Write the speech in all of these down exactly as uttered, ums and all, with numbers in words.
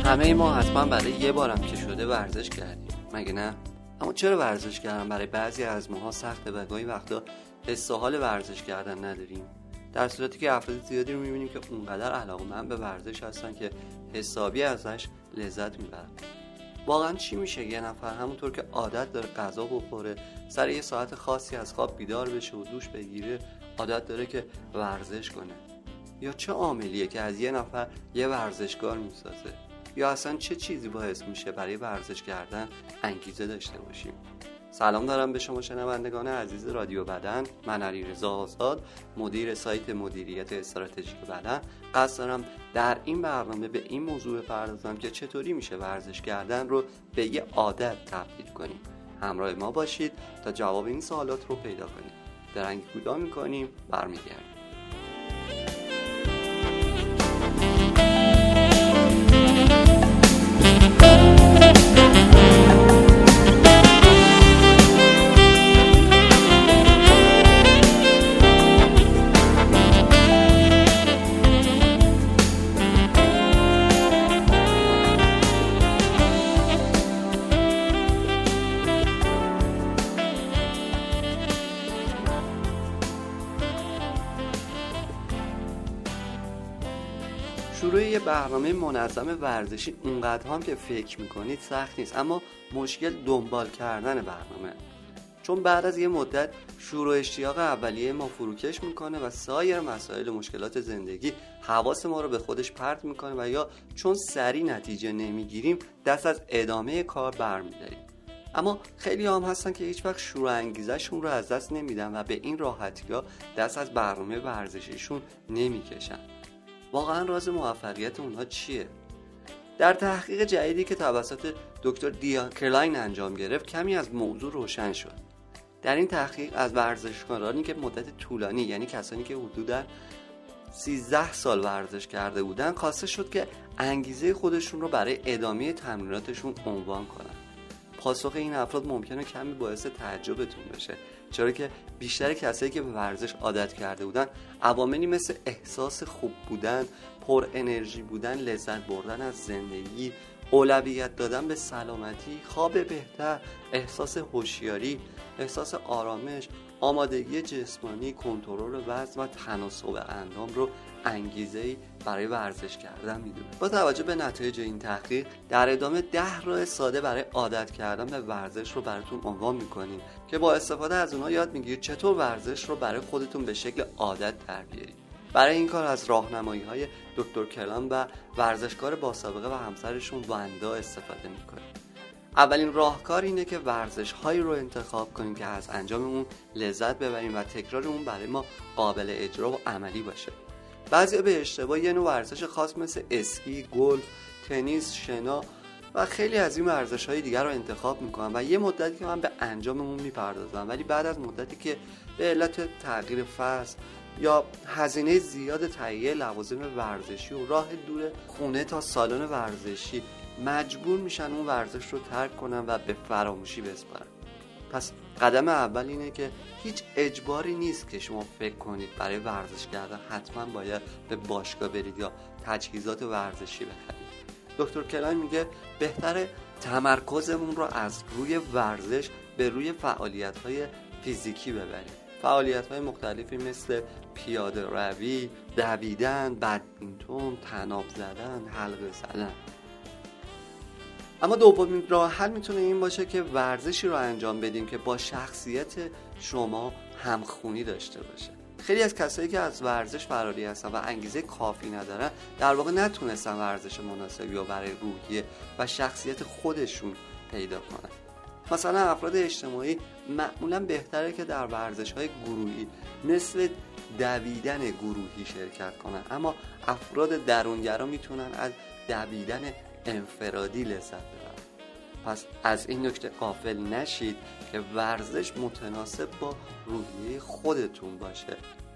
همه ما حتما برای یه بارم که شده ورزش کردیم، مگه نه؟ اما چرا ورزش کردن برای بعضی از ماها سخته و گاهی وقتا حس و حال ورزش کردن نداریم؟ در صورتی که افراد زیادی رو می‌بینیم که اونقدر علاقه‌مند به ورزش هستن که حسابی ازش لذت میبرن. واقعا چی میشه یه نفر همونطور که عادت داره غذا بخوره، سر یه ساعت خاصی از خواب بیدار بشه و دوش بگیره، عادت داره که ورزش کنه؟ یا چه عاملیه که از یه نفر یه ورزشکار میسازه؟ یا اصلا چه چیزی باعث میشه برای ورزش کردن انگیزه داشته باشیم؟ سلام دارم به شما شنوندگان عزیز رادیو بدن. من علیرضا آزاد، مدیر سایت مدیریت استراتژیک بدن، قصد دارم در این برنامه به این موضوع بپردازم که چطوری میشه ورزش کردن رو به یه عادت تبدیل کنیم. همراه ما باشید تا جواب این سوالات رو پیدا کنیم. درنگ کوتاه میکنیم، برمیگردیم. شروع یه برنامه منظم ورزشی اونقدر هم که فکر میکنید سخت نیست، اما مشکل دنبال کردن برنامه، چون بعد از یه مدت شور و اشتیاق اولیه ما فروکش میکنه و سایر مسائل و مشکلات زندگی حواس ما رو به خودش پرت میکنه و یا چون سریع نتیجه نمیگیریم دست از ادامه کار برمیداریم. اما خیلی هم هستن که هیچ وقت شور و انگیزشون رو از دست نمیدن و به این راحتی‌ها دست از برنامه ورزشیشون نمیکشن. واقعا راز موفقیت اونها چیه؟ در تحقیق جدیدی که توسط دکتر دیان کرلاین انجام گرفت کمی از موضوع روشن شد. در این تحقیق از ورزشکارانی که مدت طولانی، یعنی کسانی که حدوداً سیزده سال ورزش کرده بودن، خواسته شد که انگیزه خودشون رو برای ادامه تمریناتشون عنوان کنن. پاسخ این افراد ممکنه کمی باعث تعجبتون بشه، چرا که بیشتر کسایی که به ورزش عادت کرده بودن عواملی مثل احساس خوب بودن، پر انرژی بودن، لذت بردن از زندگی، اولویت دادن به سلامتی، خواب بهتر، احساس هوشیاری، احساس آرامش، آمادگی جسمانی، کنترل وزن و تناسب اندام رو انگیزه‌ای برای ورزش کردن میدونه. با توجه به نتایج این تحقیق در ادامه ده راه ساده برای عادت کردن به ورزش رو براتون عنوان میکنیم که با استفاده از اونها یاد میگیرید چطور ورزش رو برای خودتون به شکل عادت در بیارید. برای این کار از راهنمایی‌های دکتر کرلان و ورزشکار با سابقه و همسرشون وندا استفاده میکنیم. اولین راهکار اینه که ورزش‌هایی رو انتخاب کنیم که از انجام اون لذت ببریم و تکرار اون برای ما قابل اجرا و عملی باشه. بعضیا به اشتباه یه نوع ورزش خاص مثل اسکی، گلف، تنیس، شنا و خیلی از این ورزش‌های دیگر رو انتخاب میکنن و یه مدتی که من به انجام اون میپردازم، ولی بعد از مدتی که به علت تغییر فصل یا هزینه زیاد تهیه لوازم ورزشی و راه دور خونه تا سالن ورزشی مجبور میشن اون ورزش رو ترک کنن و به فراموشی بسپارن. پس قدم اول اینه که هیچ اجباری نیست که شما فکر کنید برای ورزش کردن حتما باید به باشگاه برید یا تجهیزات ورزشی بخرید. دکتر کرلاین میگه بهتره تمرکزمون رو از روی ورزش به روی فعالیت‌های فیزیکی ببریم. فعالیت‌های مختلفی مثل پیاده روی، دویدن، بدمینتون، طناب زدن، حلقه زدن. اما دومین راه حل میتونه این باشه که ورزشی رو انجام بدیم که با شخصیت شما همخونی داشته باشه. خیلی از کسایی که از ورزش فراری هستن و انگیزه کافی ندارن در واقع نتونستن ورزش مناسبی رو برای روحیه و شخصیت خودشون پیدا کنن. مثلا افراد اجتماعی معمولا بهتره که در ورزش‌های گروهی مثل دویدن گروهی شرکت کنن، اما افراد درونگرا میتونن از دویدن انفرادی لذت ببرید. پس از این نکته غافل نشید که ورزش متناسب با روحیه خودتون باشه.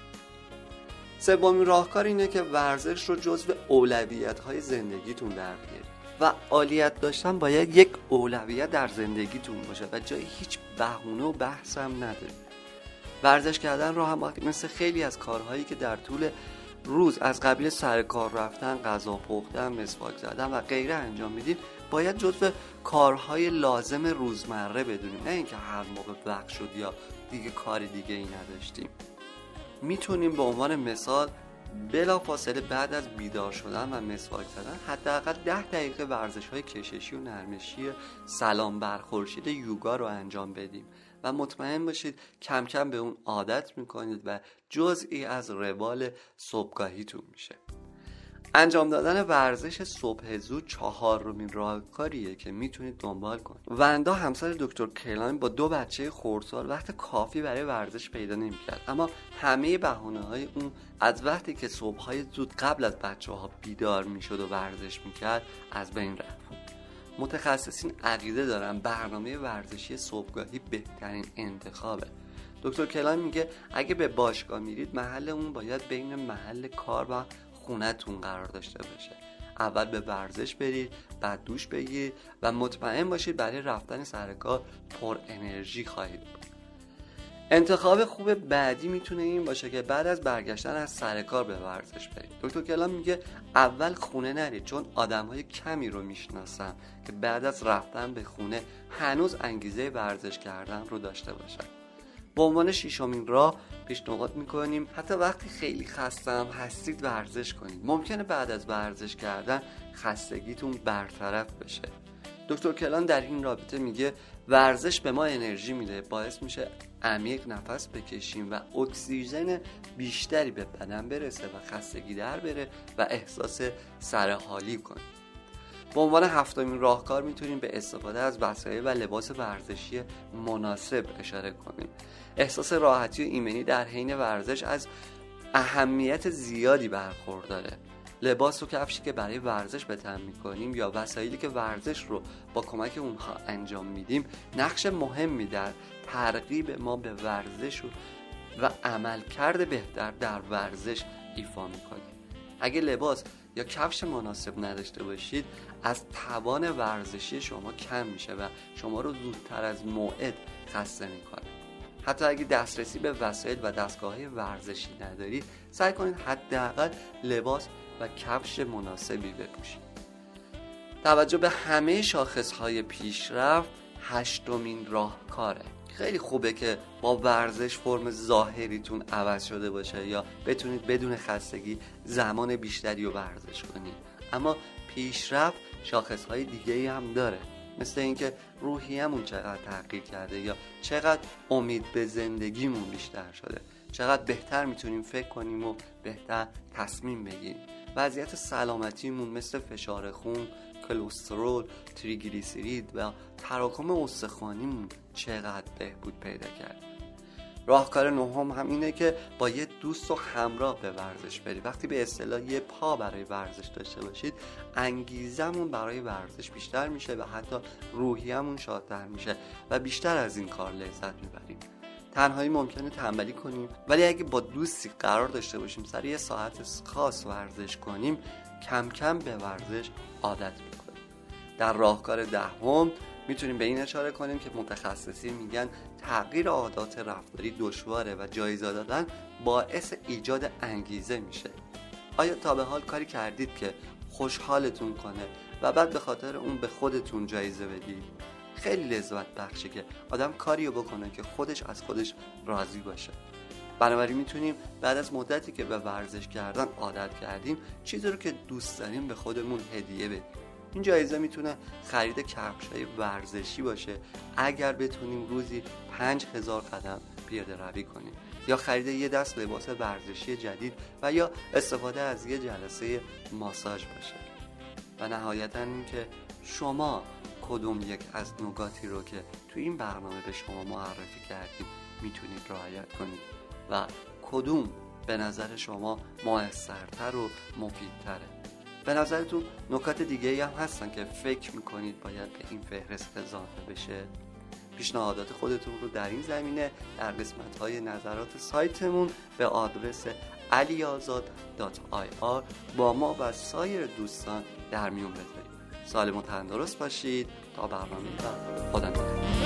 سومین راهکار اینه که ورزش رو جزو اولویت‌های زندگیتون در بیارید. فعالیت داشتن باید یک اولویت در زندگیتون باشه و جای هیچ بهونه و بحث هم نداره. ورزش کردن رو هم مثل خیلی از کارهایی که در طول روز از قبیل سر کار رفتن، غذا پختن، مسواک زدن و غیره انجام میدیم، باید جزو کارهای لازم روزمره بدونیم، نه اینکه هر موقع وقت شد یا دیگه کار دیگه ای نداشتیم. میتونیم به عنوان مثال بلا فاصله بعد از بیدار شدن و مسواک زدن حداقل ده دقیقه ورزش های کششی و نرمشی سلام بر خورشید یوگا رو انجام بدیم و مطمئن باشید کم کم به اون عادت میکنید و جزئی از روال صبحگاهیتون میشه. انجام دادن ورزش صبح زود چهارمین راهکاریه که میتونید دنبال کنید. وندا همسر دکتر کلاین با دو بچه خردسال وقت کافی برای ورزش پیدا نمیکرد، اما همه بهانه‌های اون از وقتی که صبح‌های زود قبل از بچه‌ها بیدار میشد و ورزش میکرد از بین رفت. متخصصین عقیده دارن برنامه ورزشی صبحگاهی بهترین انتخابه. دکتر کلاین میگه اگه به باشگاه میرید محل اون باید بین محل کار و خونتون قرار داشته باشه. اول به ورزش برید، بعد دوش بگیرید و مطمئن باشید برای رفتن سر کار پر انرژی خواهید بود. انتخاب خوب بعدی میتونه این باشه که بعد از برگشتن از سر کار به ورزش برید. دکتر کلام میگه اول خونه نرید، چون آدم‌های کمی رو میشناسم که بعد از رفتن به خونه هنوز انگیزه ورزش کردن رو داشته باشن. به عنوان ششمین راه پیشنهاد میکنیم حتی وقتی خیلی خسته هم هستید ورزش کنید. ممکنه بعد از ورزش کردن خستگیتون برطرف بشه. دکتر کلان در این رابطه میگه ورزش به ما انرژی میده، باعث میشه عمیق نفس بکشیم و اکسیژن بیشتری به بدن برسه و خستگی در بره و احساس سرحالی کنیم. به عنوان هفتمین راهکار میتونیم به استفاده از وسایل و لباس ورزشی مناسب اشاره کنیم. احساس راحتی و ایمنی در حین ورزش از اهمیت زیادی برخورداره. لباس و کفشی که برای ورزش به تن میکنیم یا وسایلی که ورزش رو با کمک اونها انجام میدیم نقش مهمی در ترغیب ما به ورزش و, و عملکرد بهتر در ورزش ایفا میکنیم. اگه لباس یا کفش مناسب نداشته باشید از توان ورزشی شما کم میشه و شما رو زودتر از موعد خسته میکنه. حتی اگه دسترسی به وسایل و دستگاه‌های ورزشی ندارید سعی کنید حداقل لباس و کفش مناسبی بپوشید. توجه به همه شاخصهای پیشرفت هشتمین راهکاره. خیلی خوبه که با ورزش فرم ظاهریتون عوض شده باشه یا بتونید بدون خستگی زمان بیشتری رو ورزش کنید، اما پیشرفت شاخصهای دیگه‌ای هم داره، مثل اینکه روحیه‌مون چقدر تغییر کرده یا چقدر امید به زندگیمون بیشتر شده، چقدر بهتر میتونیم فکر کنیم و بهتر تصمیم بگیریم. وضعیت سلامتیمون مثل فشار خون، کلسترول، تریگلیسیرید و تراکم استخوانیمون چقدر بهبود پیدا کرد. راهکار نهم هم اینه که با یه دوست و همراه به ورزش برید. وقتی به اصطلاح یه پا برای ورزش داشته باشید انگیزمون برای ورزش بیشتر میشه و حتی روحیه‌مون شادتر میشه و بیشتر از این کار لذت میبریم. تنهایی ممکنه تنبلی کنیم، ولی اگه با دوستی قرار داشته باشیم سر یه ساعت خاص ورزش کنیم کم کم به ورزش عادت میکنیم. در راهکار دهم میتونیم به این اشاره کنیم که متخصصین میگن تغییر عادات رفتاری دشواره و جایزه دادن باعث ایجاد انگیزه میشه. آیا تا به حال کاری کردید که خوشحالتون کنه و بعد به خاطر اون به خودتون جایزه بدید؟ خیلی لذت بخشه که آدم کاریو بکنه که خودش از خودش راضی باشه. بنابراین میتونیم بعد از مدتی که به ورزش کردن عادت کردیم چیزی رو که دوست داریم به خودمون هدیه بدیم. این جایزه میتونه خرید کفش‌های ورزشی باشه اگر بتونیم روزی پنج هزار قدم پیاده روی کنیم، یا خرید یه دست لباس ورزشی جدید و یا استفاده از یه جلسه ماساژ باشه. و نهایتاً این که شما کدوم یک از نکاتی رو که تو این برنامه به شما معرفی کردیم میتونید رعایت کنید و کدوم به نظر شما موثرتر و مفیدتره. به نظرتون نکات دیگه‌ای هم هستن که فکر میکنید باید به این فهرست اضافه بشه؟ پیشنهادات خودتون رو در این زمینه در قسمت‌های نظرات سایتمون به آدرس علی آزاد دات آی آر با ما و سایر دوستان در میون بذارید. سالم و تندرست باشید تا برنامه بعد. خدا نگهدار.